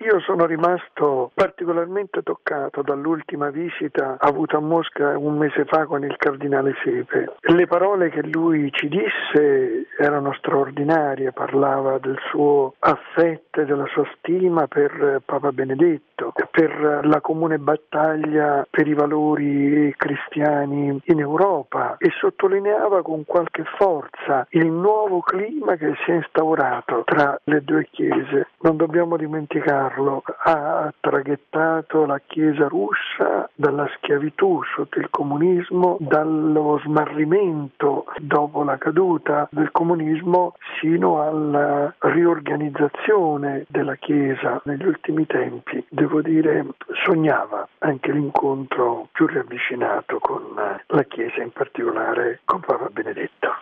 Io sono rimasto particolarmente toccato dall'ultima visita avuta a Mosca un mese fa con il cardinale Sepe. Le parole che lui ci disse erano straordinarie, parlava del suo affetto e della sua stima per Papa Benedetto, per la comune battaglia per i valori cristiani in Europa, e sottolineava con qualche forza il nuovo clima che si è instaurato tra le due chiese. Non dobbiamo dimenticarlo, ha traghettato la Chiesa russa dalla schiavitù sotto il comunismo, dallo smarrimento dopo la caduta del comunismo, sino alla riorganizzazione della Chiesa negli ultimi tempi. Devo dire, sognava anche l'incontro più ravvicinato con la Chiesa, in particolare con Papa Benedetto.